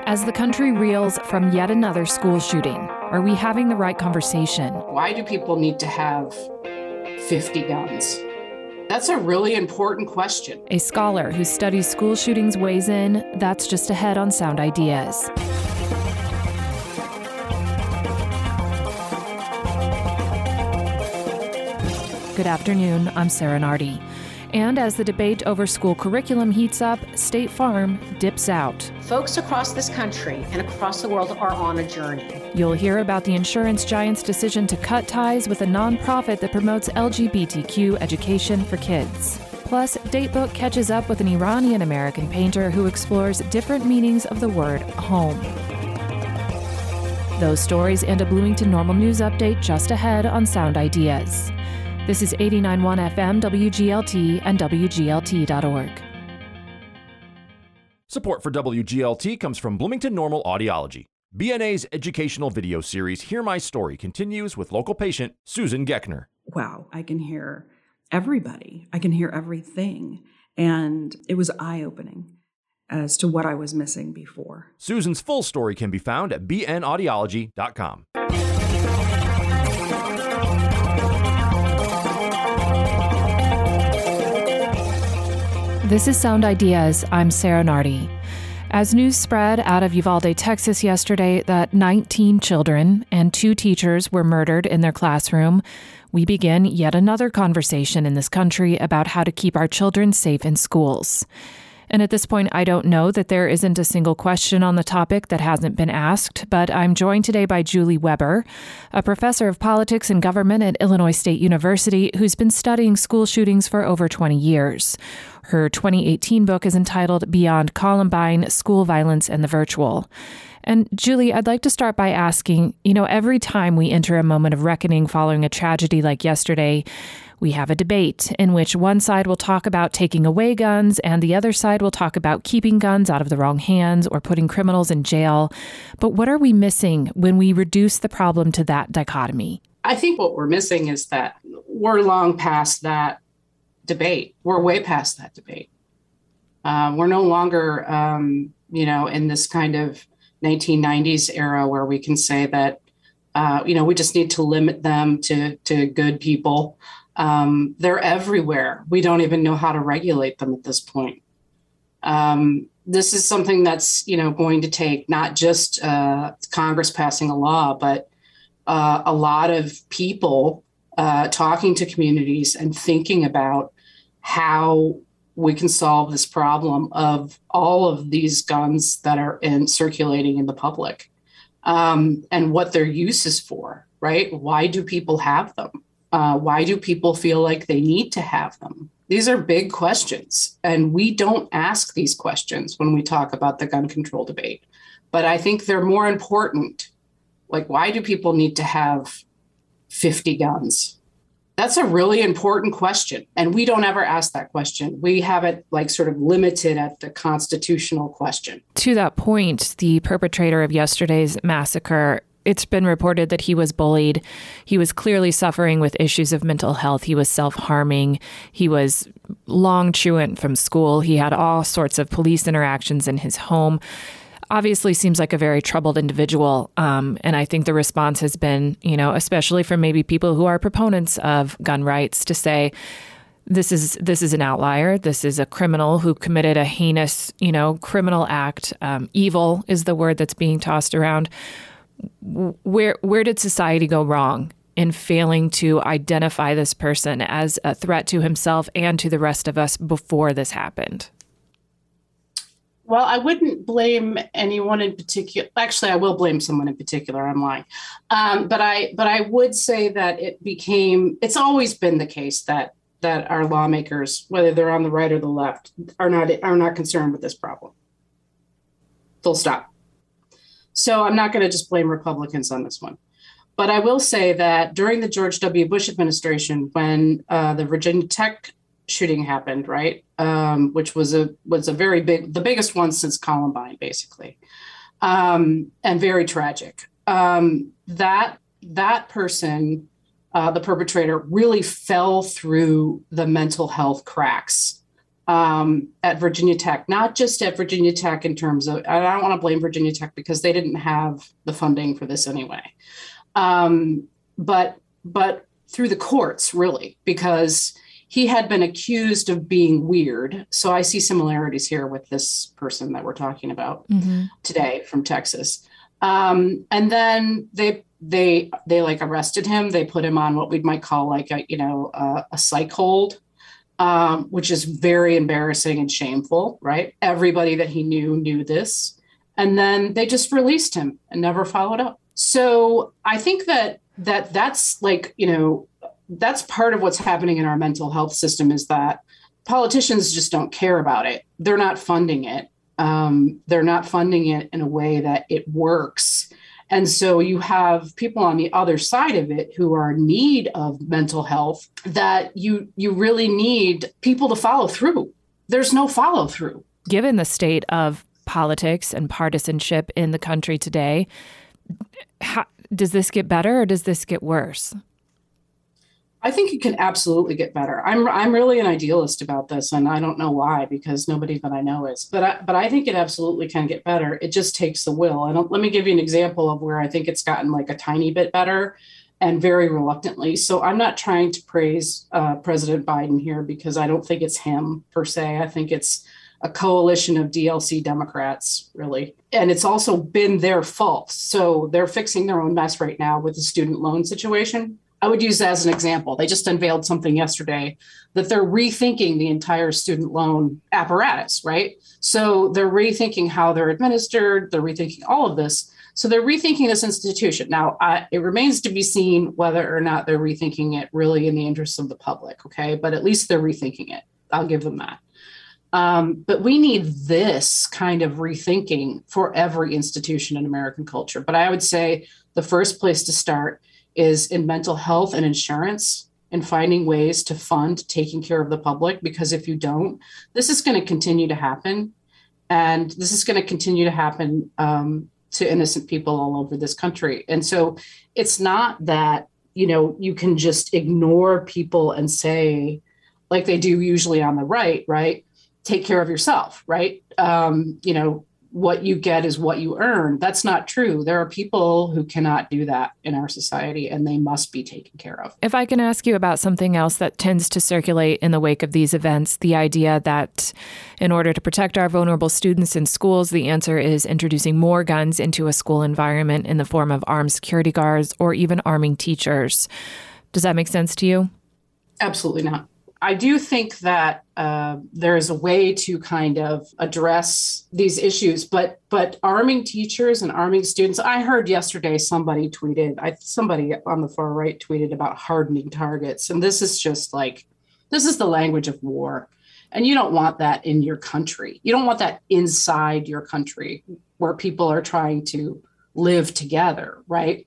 As the country reels from yet another school shooting, are we having the right conversation? Why do people need to have 50 guns? That's a really important question. A scholar who studies school shootings weighs in. That's just ahead on Sound Ideas. Good afternoon, I'm Sarah Nardi. And as the debate over school curriculum heats up, State Farm dips out. Folks across this country and across the world are on a journey. You'll hear about the insurance giant's decision to cut ties with a nonprofit that promotes LGBTQ education for kids. Plus, Datebook catches up with an Iranian-American painter who explores different meanings of the word home. Those stories and a Bloomington Normal News update just ahead on Sound Ideas. This is 89.1 FM WGLT and WGLT.org. Support for WGLT comes from Bloomington Normal Audiology. BNA's educational video series, Hear My Story, continues with local patient Susan Geckner. Wow, I can hear everybody. I can hear everything. And it was eye-opening as to what I was missing before. Susan's full story can be found at bnaudiology.com. This is Sound Ideas. I'm Sarah Nardi. As news spread out of Uvalde, Texas yesterday that 19 children and 2 teachers were murdered in their classroom, we begin yet another conversation in this country about how to keep our children safe in schools. And at this point, I don't know that there isn't a single question on the topic that hasn't been asked, but I'm joined today by Julie Weber, a professor of politics and government at Illinois State University who's been studying school shootings for over 20 years. Her 2018 book is entitled Beyond Columbine: School Violence and the Virtual. And Julie, I'd like to start by asking, every time we enter a moment of reckoning following a tragedy like yesterday, we have a debate in which one side will talk about taking away guns and the other side will talk about keeping guns out of the wrong hands or putting criminals in jail. But what are we missing when we reduce the problem to that dichotomy? I think what we're missing is that we're long past that debate. We're way past that debate. We're no longer, in this kind of 1990s era where we can say that, we just need to limit them to good people. They're everywhere. We don't even know how to regulate them at this point. This is something that's, going to take not just Congress passing a law, but a lot of people talking to communities and thinking about how we can solve this problem of all of these guns that are circulating in the public, and what their use is for, right? Why do people have them? Why do people feel like they need to have them? These are big questions, and we don't ask these questions when we talk about the gun control debate. But I think they're more important. Like, why do people need to have 50 guns? That's a really important question. And we don't ever ask that question. We have it sort of limited at the constitutional question. To that point, the perpetrator of yesterday's massacre, it's been reported that he was bullied. He was clearly suffering with issues of mental health. He was self-harming. He was long truant from school. He had all sorts of police interactions in his home. Obviously seems like a very troubled individual. And I think the response has been, especially from maybe people who are proponents of gun rights, to say, this is an outlier. This is a criminal who committed a heinous, criminal act. Evil is the word that's being tossed around. Where did society go wrong in failing to identify this person as a threat to himself and to the rest of us before this happened? Well, I wouldn't blame anyone in particular. Actually, I will blame someone in particular. I'm lying. But I would say that it's always been the case that our lawmakers, whether they're on the right or the left, are not concerned with this problem. Full stop. So I'm not going to just blame Republicans on this one. But I will say that during the George W. Bush administration, when the Virginia Tech shooting happened, right, which was a very the biggest one since Columbine, basically, and very tragic. That person, the perpetrator, really fell through the mental health cracks at Virginia Tech, not just at Virginia Tech in terms of, I don't want to blame Virginia Tech because they didn't have the funding for this anyway. But through the courts, really, because he had been accused of being weird. So I see similarities here with this person that we're talking about today from Texas. And then they like arrested him. They put him on what we might call like a psych hold, which is very embarrassing and shameful, right? Everybody that he knew this. And then they just released him and never followed up. So I think that's like, that's part of what's happening in our mental health system, is that politicians just don't care about it. They're not funding it. They're not funding it in a way that it works. And so you have people on the other side of it who are in need of mental health, that you really need people to follow through. There's no follow through. Given the state of politics and partisanship in the country today, does this get better or does this get worse? I think it can absolutely get better. I'm really an idealist about this, and I don't know why, because nobody that I know is. But I think it absolutely can get better. It just takes the will. And let me give you an example of where I think it's gotten like a tiny bit better, and very reluctantly. So I'm not trying to praise President Biden here, because I don't think it's him per se. I think it's a coalition of DLC Democrats, really. And it's also been their fault. So they're fixing their own mess right now with the student loan situation. I would use that as an example. They just unveiled something yesterday that they're rethinking the entire student loan apparatus, right? So they're rethinking how they're administered. They're rethinking all of this. So they're rethinking this institution. Now, it remains to be seen whether or not they're rethinking it really in the interests of the public, okay? But at least they're rethinking it. I'll give them that. But we need this kind of rethinking for every institution in American culture. But I would say the first place to start is in mental health and insurance, and finding ways to fund taking care of the public. Because if you don't, this is going to continue to happen. And this is going to continue to happen to innocent people all over this country. And so it's not that, you can just ignore people and say, like they do usually on the right? Take care of yourself, right? What you get is what you earn. That's not true. There are people who cannot do that in our society, and they must be taken care of. If I can ask you about something else that tends to circulate in the wake of these events, the idea that in order to protect our vulnerable students in schools, the answer is introducing more guns into a school environment in the form of armed security guards or even arming teachers. Does that make sense to you? Absolutely not. I do think that there is a way to kind of address these issues, but arming teachers and arming students, I heard yesterday somebody on the far right tweeted about hardening targets. And this is just like, this is the language of war. And you don't want that in your country. You don't want that inside your country where people are trying to live together, right?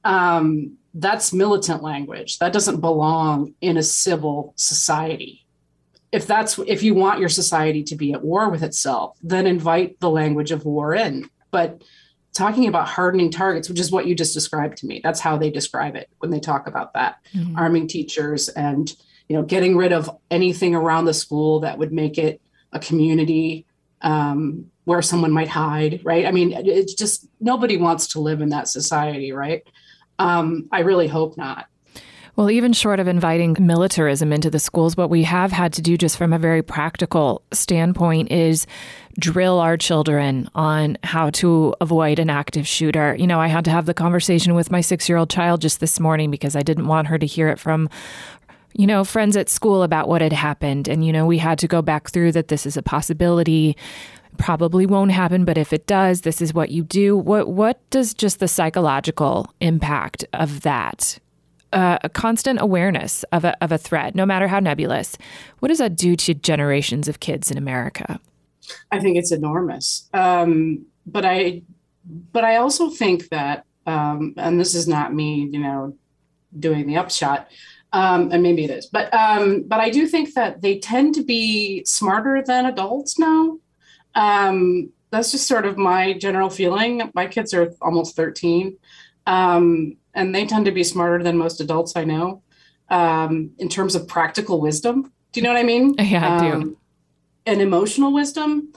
That's militant language. That doesn't belong in a civil society. If you want your society to be at war with itself, then invite the language of war in. But talking about hardening targets, which is what you just described to me, that's how they describe it when they talk about that, arming teachers and, getting rid of anything around the school that would make it a community where someone might hide, right? I mean, it's just, nobody wants to live in that society, right? I really hope not. Well, even short of inviting militarism into the schools, what we have had to do just from a very practical standpoint is drill our children on how to avoid an active shooter. I had to have the conversation with my 6-year-old child just this morning because I didn't want her to hear it from, friends at school about what had happened. And, we had to go back through that this is a possibility. Probably won't happen, but if it does, this is what you do. What does just the psychological impact of that, a constant awareness of a threat, no matter how nebulous, what does that do to generations of kids in America? I think it's enormous. But I also think that, and this is not me, doing the upshot, and maybe it is, but I do think that they tend to be smarter than adults now. That's just sort of my general feeling. My kids are almost 13, and they tend to be smarter than most adults I know, in terms of practical wisdom. Do you know what I mean? Yeah, I do. and emotional wisdom.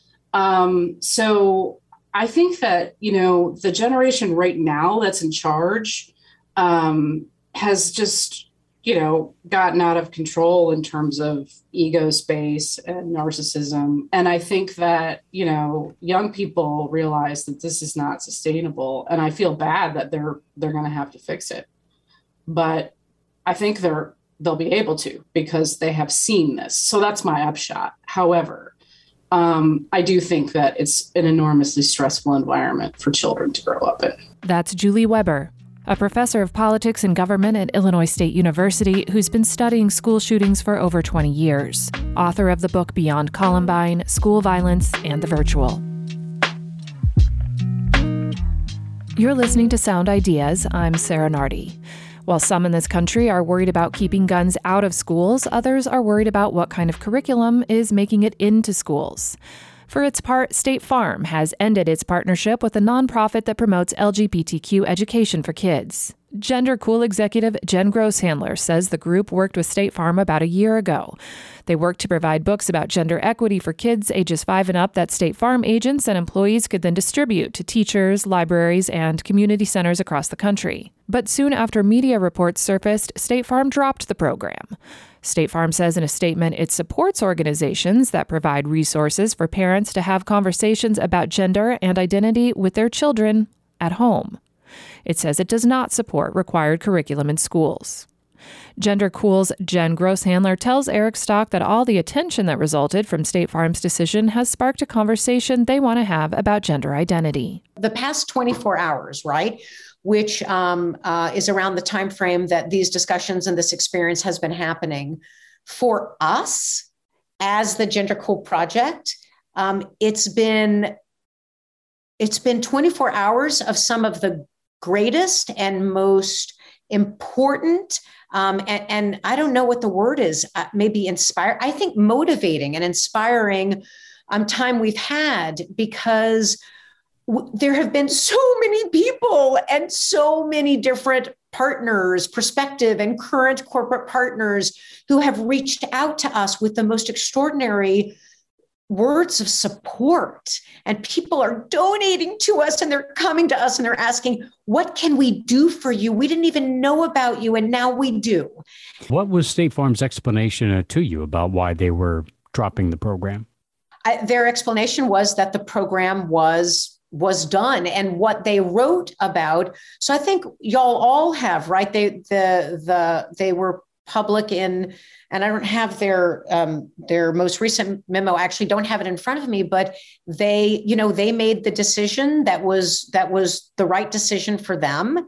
So I think that, the generation right now that's in charge has just, gotten out of control in terms of ego space and narcissism. And I think that, young people realize that this is not sustainable. And I feel bad that they're going to have to fix it. But I think they'll be able to, because they have seen this. So that's my upshot. However, I do think that it's an enormously stressful environment for children to grow up in. That's Julie Weber, a professor of politics and government at Illinois State University who's been studying school shootings for over 20 years, author of the book Beyond Columbine, School Violence, and the Virtual. You're listening to Sound Ideas. I'm Sarah Nardi. While some in this country are worried about keeping guns out of schools, others are worried about what kind of curriculum is making it into schools. For its part, State Farm has ended its partnership with a nonprofit that promotes LGBTQ education for kids. Gender Cool executive Jen Grosshandler says the group worked with State Farm about a year ago. They worked to provide books about gender equity for kids ages 5 and up that State Farm agents and employees could then distribute to teachers, libraries, and community centers across the country. But soon after media reports surfaced, State Farm dropped the program. State Farm says in a statement it supports organizations that provide resources for parents to have conversations about gender and identity with their children at home. It says it does not support required curriculum in schools. Gender Cool's Jen Grosshandler tells Eric Stock that all the attention that resulted from State Farm's decision has sparked a conversation they want to have about gender identity. The past 24 hours, right, which is around the time frame that these discussions and this experience has been happening. For us, as the Gender Cool Project, it's been 24 hours of some of the greatest and most important, and I don't know what the word is, maybe inspire, I think motivating and inspiring time we've had, because there have been so many people and so many different partners, prospective and current corporate partners, who have reached out to us with the most extraordinary words of support. And people are donating to us, and they're coming to us and they're asking, what can we do for you? We didn't even know about you, and now we do. What was State Farm's explanation to you about why they were dropping the program? Their explanation was that the program was done, and what they wrote about. So I think y'all all have, right? They were public in, and I don't have their most recent memo. I actually don't have it in front of me, but they made the decision that was the right decision for them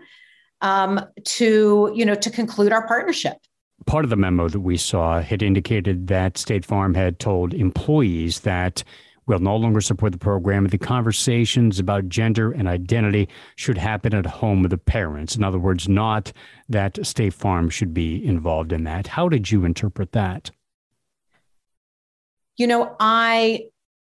to conclude our partnership. Part of the memo that we saw had indicated that State Farm had told employees that we'll no longer support the program. The conversations about gender and identity should happen at home with the parents. In other words, not that State Farm should be involved in that. How did you interpret that? The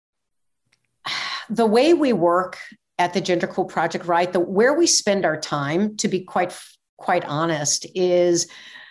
way we work at the Gender Cool Project, right, where we spend our time, to be quite honest, is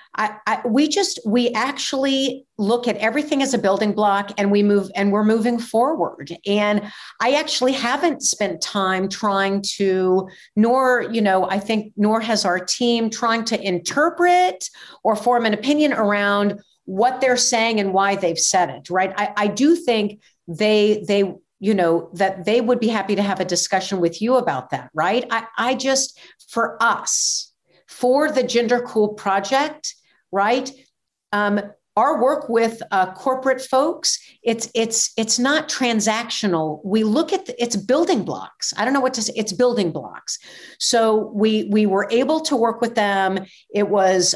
we actually look at everything as a building block, and we're moving forward. And I actually haven't spent time trying to, nor has our team, trying to interpret or form an opinion around what they're saying and why they've said it, right? I do think that they would be happy to have a discussion with you about that, right? I just, for us, for the Gender Cool Project, right? Our work with corporate folks, it's not transactional. We look at it's building blocks. I don't know what to say. It's building blocks. So we were able to work with them. It was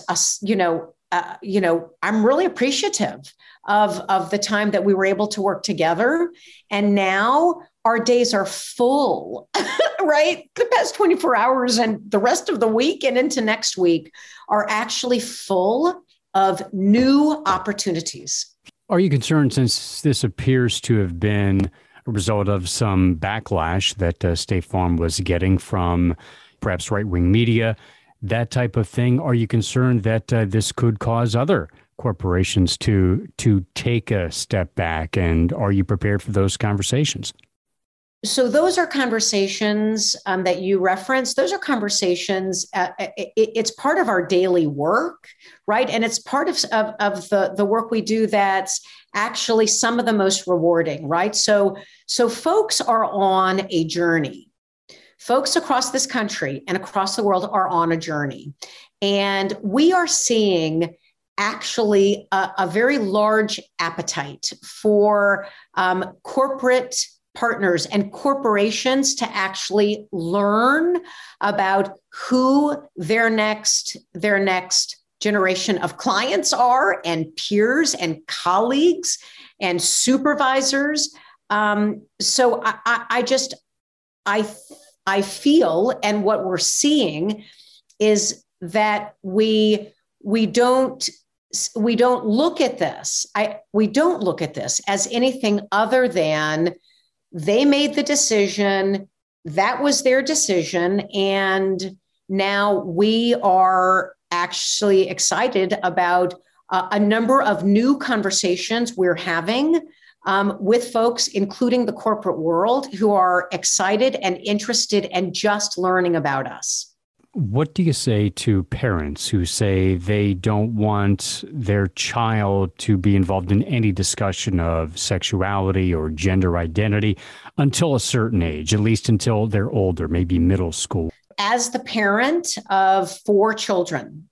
I'm really appreciative of the time that we were able to work together. And now our days are full, right? The past 24 hours and the rest of the week and into next week are actually full of new opportunities. Are you concerned, since this appears to have been a result of some backlash that State Farm was getting from perhaps right-wing media, that type of thing? Are you concerned that this could cause other corporations to take a step back? And are you prepared for those conversations? So those are conversations that you referenced. Those are conversations. It's part of our daily work, right? And it's part of the work we do that's actually some of the most rewarding, right? So folks are on a journey. Folks across this country and across the world are on a journey. And we are seeing actually a very large appetite for corporate partners and corporations to actually learn about who their next generation of clients are, and peers and colleagues and supervisors. So I feel, and what we're seeing is that we don't look at this. We don't look at this as anything other than they made the decision. That was their decision. And now we are actually excited about a number of new conversations we're having with folks, including the corporate world, who are excited and interested and just learning about us. What do you say to parents who say they don't want their child to be involved in any discussion of sexuality or gender identity until a certain age, at least until they're older, maybe middle school? As the parent of 4 children,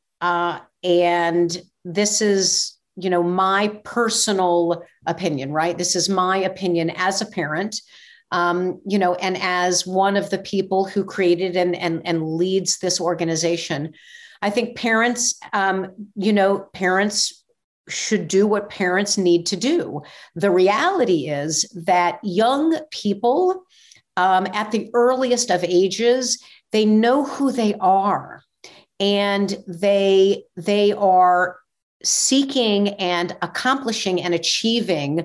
and this is, my personal opinion, right? This is my opinion as a parent. And as one of the people who created and leads this organization, I think parents, parents should do what parents need to do. The reality is that young people at the earliest of ages, they know who they are, and they are seeking and accomplishing and achieving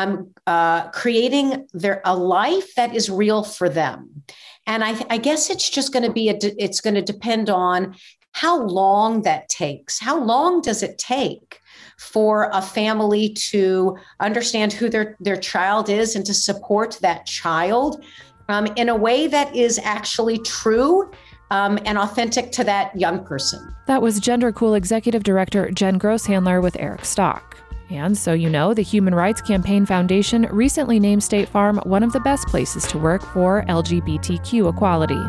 creating a life that is real for them. And I guess it's just going to be, it's going to depend on how long that takes. How long does it take for a family to understand who their child is and to support that child in a way that is actually true and authentic to that young person? That was Gender Cool Executive Director Jen Grosshandler with Eric Stock. And so the Human Rights Campaign Foundation recently named State Farm one of the best places to work for LGBTQ equality.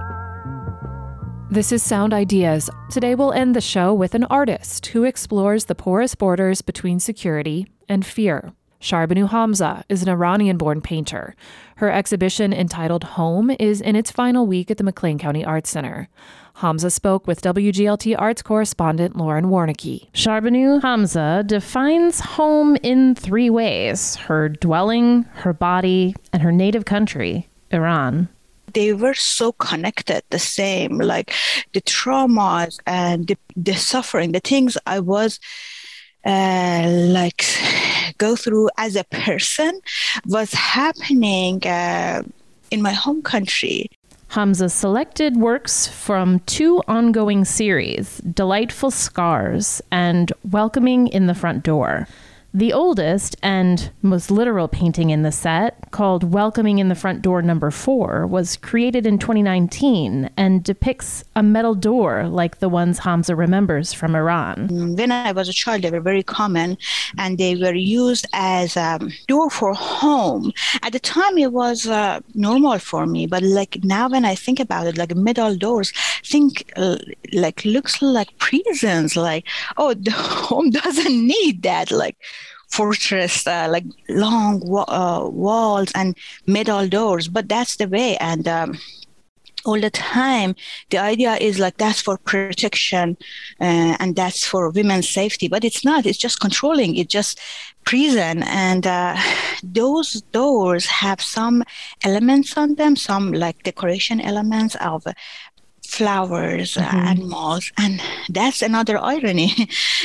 This is Sound Ideas. Today we'll end the show with an artist who explores the porous borders between security and fear. Sharbanu Hamza is an Iranian-born painter. Her exhibition entitled Home is in its final week at the McLean County Arts Center. Hamza spoke with WGLT Arts correspondent Lauren Warnicki. Sharbanu Hamza defines home in 3 ways: her dwelling, her body, and her native country, Iran. They were so connected, the same, like the traumas and the suffering, the things I was go through as a person was happening in my home country. Hamza selected works from 2 ongoing series, Delightful Scars and Welcoming in the Front Door. The oldest and most literal painting in the set, called Welcoming in the Front Door No. 4, was created in 2019 and depicts a metal door like the ones Hamza remembers from Iran. When I was a child, they were very common, and they were used as a door for home. At the time, it was normal for me, but now when I think about it, metal doors, looks like prisons. The home doesn't need that, fortress, long walls and metal doors, but that's the way. And all the time, the idea is that's for protection and that's for women's safety, but it's not. It's just controlling. It's just prison. And those doors have some elements on them, some decoration elements of flowers, animals, and that's another irony,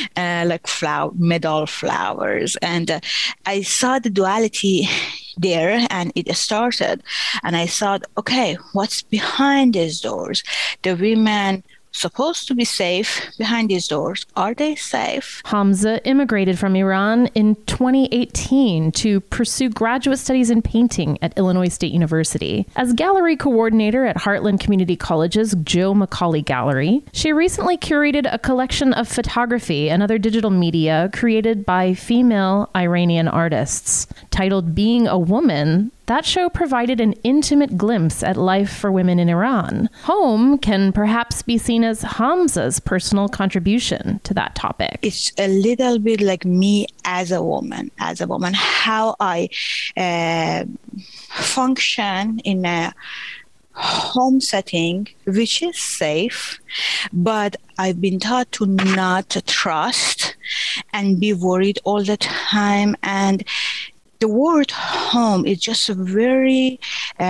metal flowers. And I saw the duality there, and it started, and I thought, okay, what's behind these doors? The women supposed to be safe behind these doors. Are they safe? Hamza immigrated from Iran in 2018 to pursue graduate studies in painting at Illinois State University. As gallery coordinator at Heartland Community College's Joe Macaulay Gallery, she recently curated a collection of photography and other digital media created by female Iranian artists. Titled Being a Woman, that show provided an intimate glimpse at life for women in Iran. Home can perhaps be seen as Hamza's personal contribution to that topic. It's a little bit like me as a woman, how I function in a home setting, which is safe, but I've been taught to not trust and be worried all the time. And the word home is just very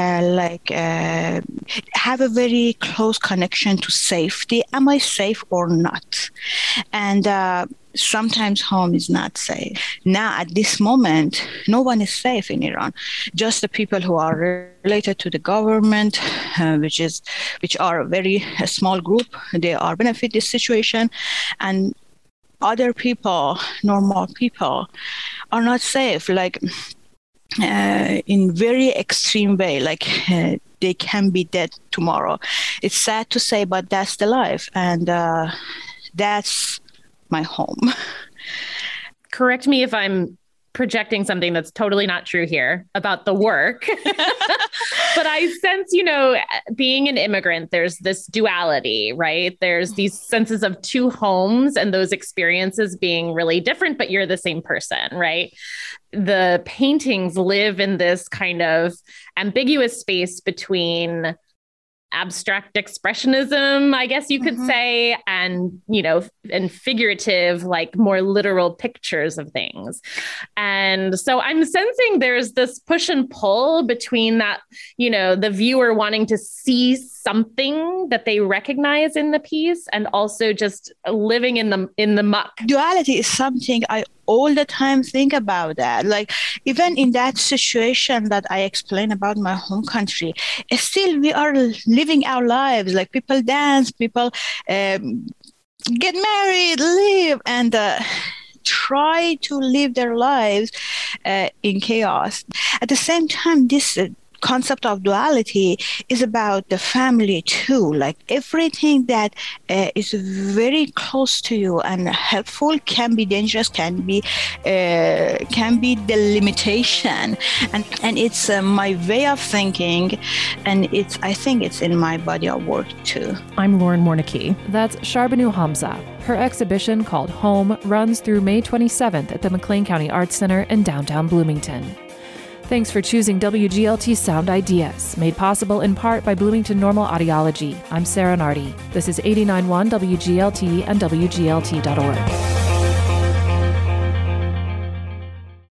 have a very close connection to safety. Am I safe or not? And sometimes home is not safe. Now, at this moment, no one is safe in Iran. Just the people who are related to the government, which are a small group, they are benefit this situation, and other people, normal people, are not safe. Like in very extreme way, like they can be dead tomorrow. It's sad to say, but that's the life, and that's my home. Correct me if I'm projecting something that's totally not true here about the work. But I sense, being an immigrant, there's this duality, right? There's these senses of two homes and those experiences being really different, but you're the same person, right? The paintings live in this kind of ambiguous space between abstract expressionism, I guess you could say, and, and figurative, like more literal pictures of things. And so I'm sensing there's this push and pull between that, the viewer wanting to see something that they recognize in the piece and also just living in the muck. Duality is something I all the time think about that. Like even in that situation that I explained about my home country, still we are living our lives. Like people dance, people get married, live, and try to live their lives in chaos. At the same time, this concept of duality is about the family too. Like everything that is very close to you and helpful can be dangerous, can be the limitation, and it's my way of thinking, and I think it's in my body of work too. I'm Lauren Mornicki. That's Sharbanu Hamza. Her exhibition called Home runs through May 27th at the McLean County Arts Center in downtown Bloomington. Thanks for choosing WGLT Sound Ideas, made possible in part by Bloomington Normal Audiology. I'm Sarah Nardi. This is 89.1 WGLT and WGLT.org.